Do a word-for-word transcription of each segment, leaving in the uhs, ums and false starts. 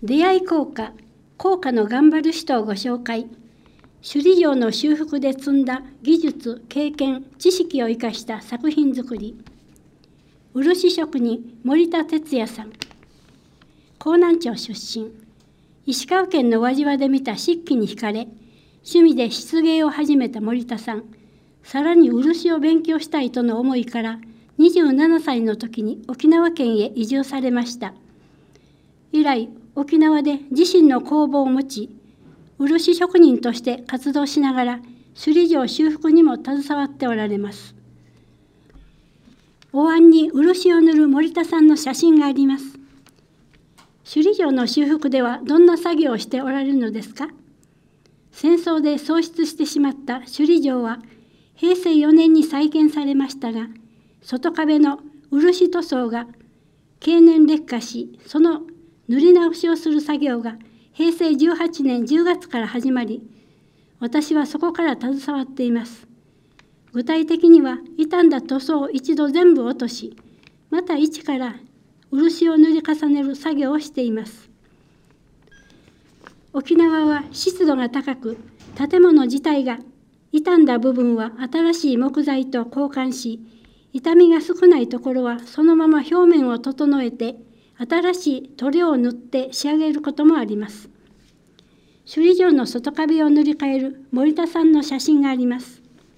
出会い効果、効果の頑張る人をご紹介。首里城の修復で積んだ技術、経験、知識を生かした作品作り。漆職人森田哲也さん。江南町出身。石川県の輪島で見た漆器に惹かれ、趣味で漆芸を始めた森田さん。さらに漆を勉強したいとの思いから、にじゅうななさいの時に沖縄県へ移住されました。以来、沖縄で自身の工房を持ち、漆職人として活動しながら、首里城修復にも携わっておられます。お椀に漆を塗る森田さんの写真があります。首里城の修復ではどんな作業をしておられるのですか？戦争で喪失してしまった首里城は、へいせいよねんに再建されましたが、外壁の漆塗装が経年劣化し、その塗り直しをする作業がへいせいじゅうはちねんじゅうがつから始まり、私はそこから携わっています。具体的には、傷んだ塗装を一度全部落とし、また一から漆を塗り重ねる作業をしています。沖縄は湿度が高く、建物自体が傷んだ部分は新しい木材と交換し、傷みが少ないところはそのまま表面を整えて、新しい塗料を塗って仕上げることもあります。首里城の外壁を塗り替える森田さんの写真があります。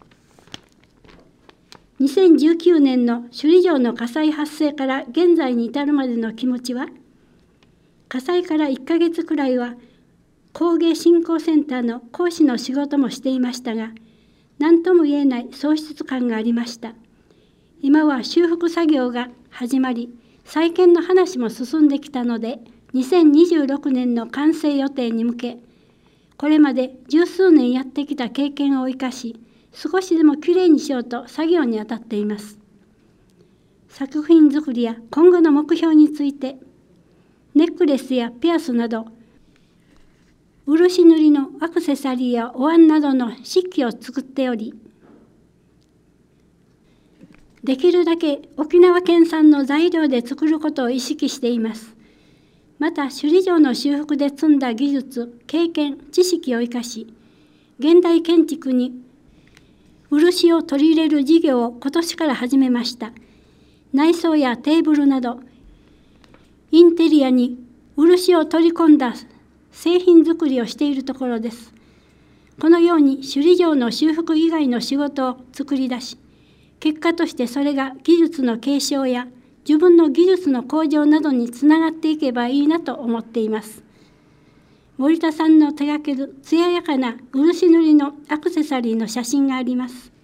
にせんじゅうきゅうねんの首里城の火災発生から現在に至るまでの気持ちは、火災からいっかげつくらいは工芸振興センターの講師の仕事もしていましたが、何とも言えない喪失感がありました。今は修復作業が始まり、再建の話も進んできたので、にせんにじゅうろくねんの完成予定に向け、これまで十数年やってきた経験を生かし、少しでもきれいにしようと作業に当たっています。作品作りや今後の目標について、ネックレスやピアスなど、漆塗りのアクセサリーやお椀などの漆器を作っており、できるだけ沖縄県産の材料で作ることを意識しています。また、首里城の修復で積んだ技術、経験、知識を生かし、現代建築に漆を取り入れる事業を今年から始めました。内装やテーブルなど、インテリアに漆を取り込んだ製品作りをしているところです。このように首里城の修復以外の仕事を作り出し、結果としてそれが技術の継承や自分の技術の向上などにつながっていけばいいなと思っています。森田さんの手掛ける艶やかな漆塗りのアクセサリーの写真があります。